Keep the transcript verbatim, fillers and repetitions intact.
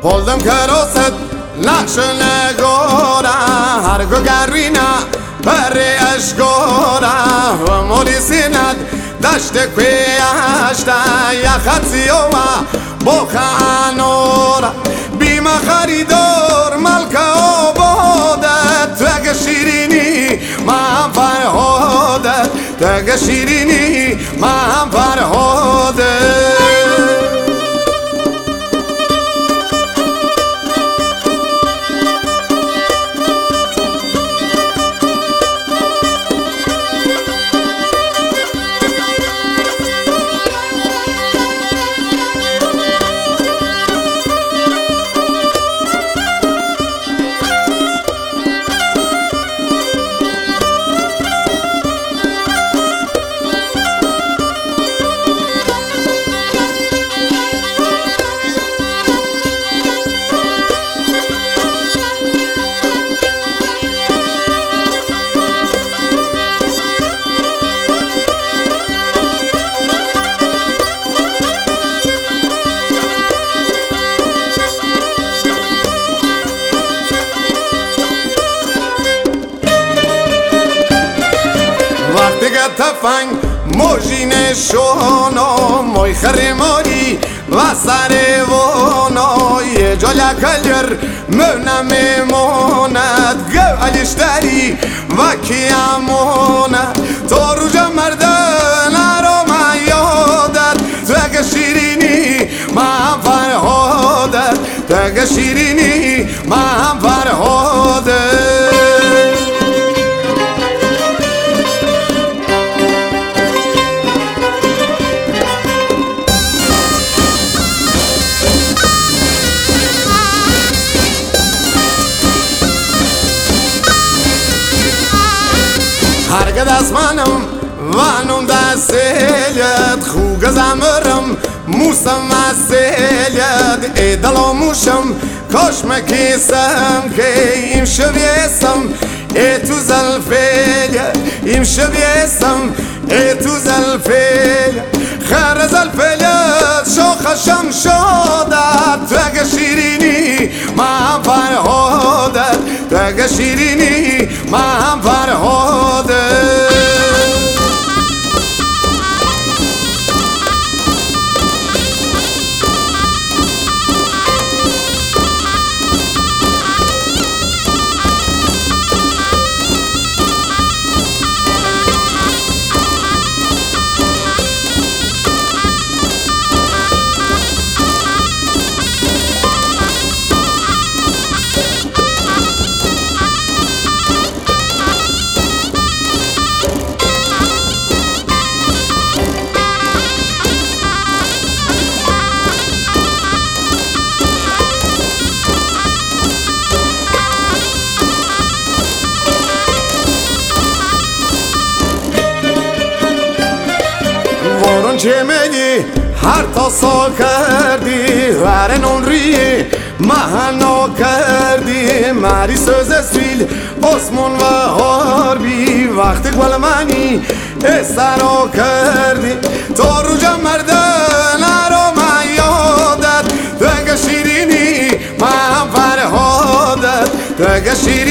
Poldam karoset نقش نگاره هرگو گرینا بره اشگاره و مولی سیند دشت کویشته یخطی و بخانوره بیمه خریدار ملک آبادت تو اگه شیرینی من فرهادت تو اگه شیرینی من فرهادت دیگه تفنگ موجین شونا موی خریماری و سر وانا یه جالا کلر منم مونت گو علیشتری و کیامونت تو روژا مردن رو من یادت تو اگه شیرینی من فرهادت تو اگه شیرینی من فرهادت هرگه دست منم وانم دستیت خوگ زمرم موسم مسیت ای دلاموشم کاش مکیسم که ایم شویسم ای تو زلفیت ایم شویسم ای تو زلفیت خیر زلفیت شاخشم شادت تو اگه شیرینی من فرهادت تو اگه شیرینی من فرهادت وارون چه میگی هر تا سال کردی ورنون ری محنا کردی مری سوز استریل آسمون و هاربی وقتی گل منی استرا کردی تا روژا مردن رو من یادت تو اگه شیرینی من فرهادت تو اگه شیرینی